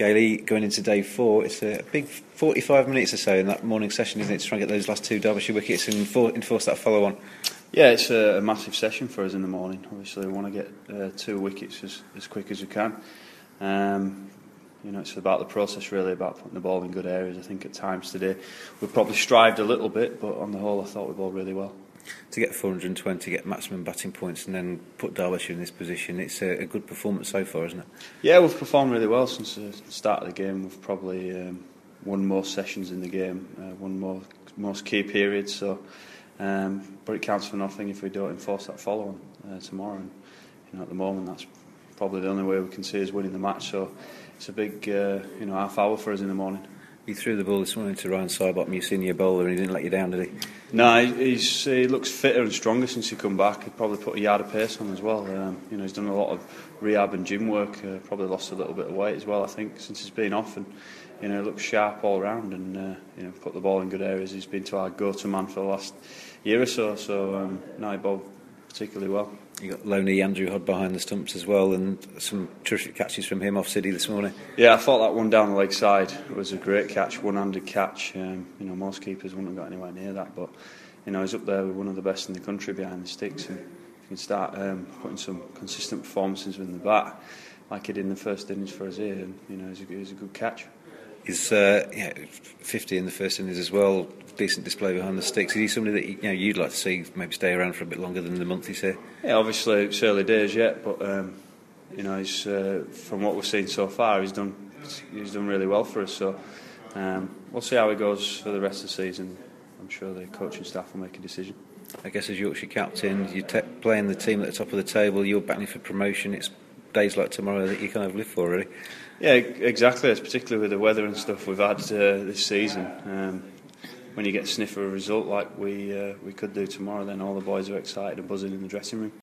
Gailey, going into day 4, it's a big 45 minutes or so in that morning session, isn't it, to try and get those last 2 Derbyshire wickets and enforce that follow-on? Yeah, it's a massive session for us in the morning. Obviously, we want to get 2 wickets as quick as we can. It's about the process, really, about putting the ball in good areas. I think at times today we've probably strived a little bit, but on the whole I thought we bowled really well. To get 420, get maximum batting points and then put Derbyshire in this position, it's a good performance so far, isn't it? Yeah, we've performed really well since the start of the game. We've probably won more sessions in the game, won most key periods, so but it counts for nothing if we don't enforce that follow-on tomorrow. And at the moment that's probably the only way we can see us winning the match, so it's a big half hour for us in the morning. You threw the ball this morning to Ryan Sidebottom, your senior bowler, and he didn't let you down, did he? No, he looks fitter and stronger since he come back. He probably put a yard of pace on as well. He's done a lot of rehab and gym work. Probably lost a little bit of weight as well, I think, since he's been off. And he looks sharp all round and put the ball in good areas. He's been to our go-to man for the last year or so. So he bowled particularly well. You got lonely Andrew Hodd behind the stumps as well, and some terrific catches from him off City this morning. Yeah, I thought that one down the leg side was a great catch, one-handed catch. Most keepers wouldn't have got anywhere near that, but he's up there with one of the best in the country behind the sticks, and you can start putting some consistent performances with the bat, like he did in the first innings for us here, and it's a good catch. He's 50 in the first innings as well. Decent display behind the sticks. Is he somebody that you'd like to see maybe stay around for a bit longer than the month he's here? Yeah, obviously it's early days yet, but he's from what we've seen so far, he's done really well for us. So we'll see how he goes for the rest of the season. I'm sure the coaching staff will make a decision. I guess as Yorkshire captain, you're playing the team at the top of the table. You're battling for promotion. It's days like tomorrow that you kind of live for, really. Yeah, exactly. It's particularly with the weather and stuff we've had this season. When you get a sniff of a result like we could do tomorrow, then all the boys are excited and buzzing in the dressing room.